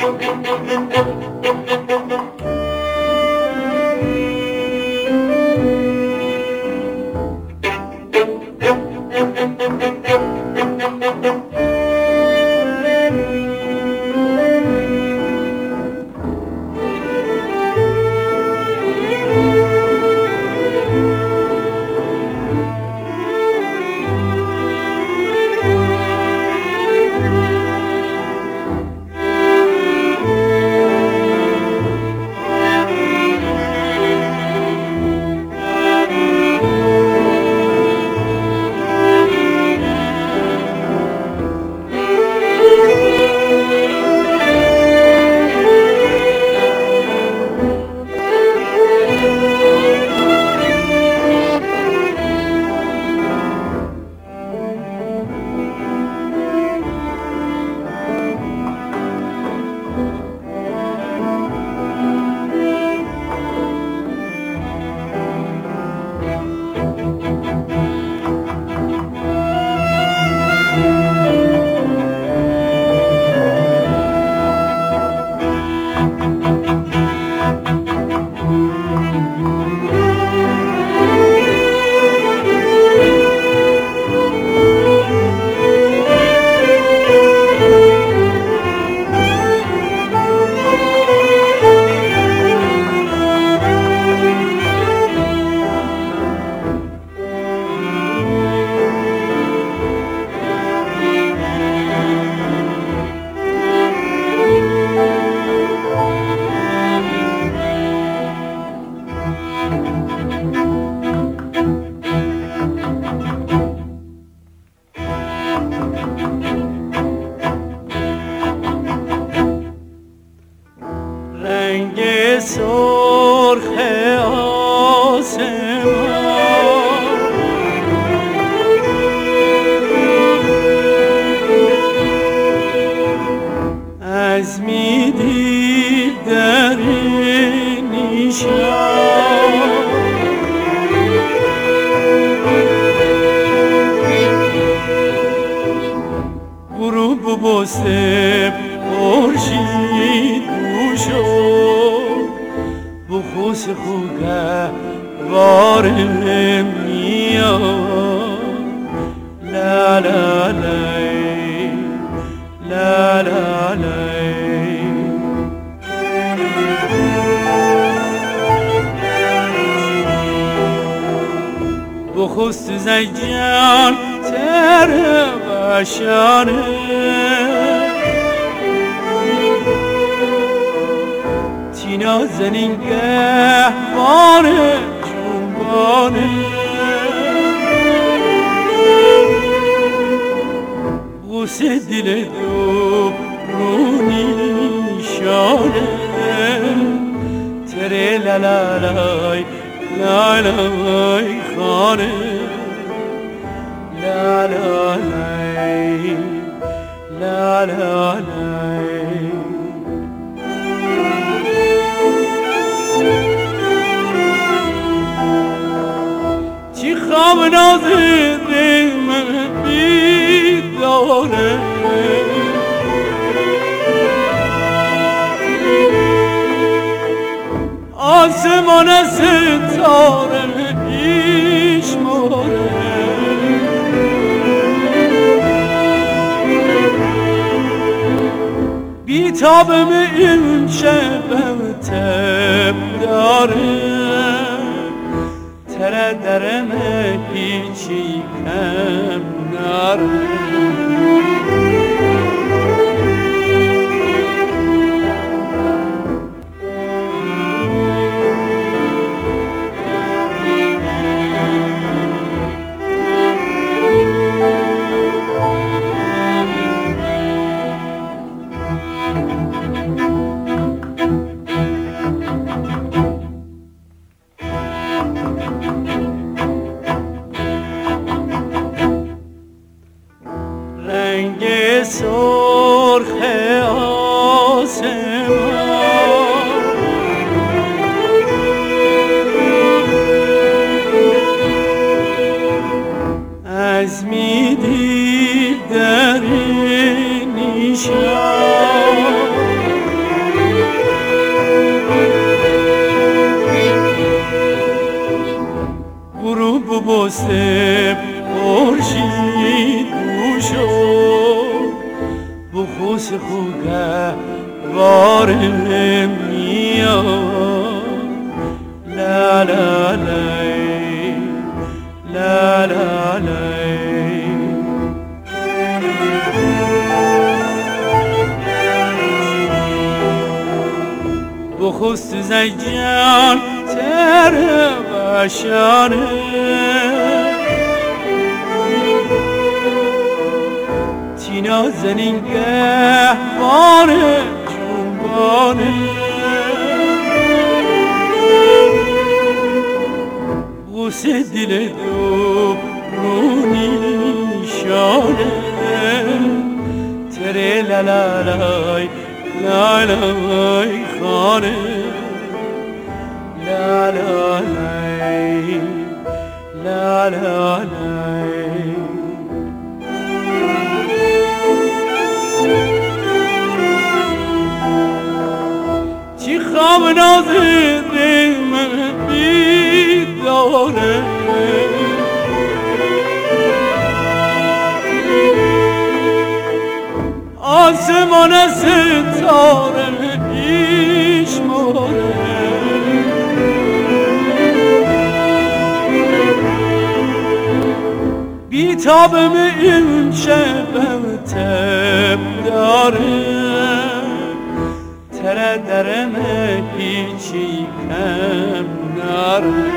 سرخ آسمان از میدی در نیشان غروب بسته خورشید دوشو بخوص خوگه وار میاد لا لا لای لا لا لای بخوص زیجان تر بشانه نازنین گهواره جنبانه غصه دل دو رونیشانه تره لالای لالای خانه لالای لالای خواب نازده من بیداره آسمان ستاره بیشماره بیتابم این شبم تب داره تره درم هیچی کم ناره رنگ سرخ آسمان از میدی در نیشان بخسته خورشید دوشو بخوس خوگه واره میاد لا لا لای لا لا لای بخست زیجان تر بشانه تینا زنینگه باره جنبانه غصه دل دو رونی شانه تره لالای لالای خانه لالای لالای چی خواب نازده من بیداره آسمان ستاره بیشماره بیتابم این شبم تب داره تره درم هیچی کم ناره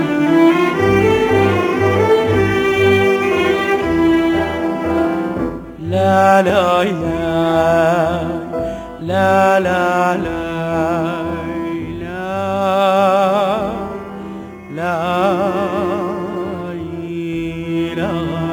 لا لا لا لا لا لا لا لا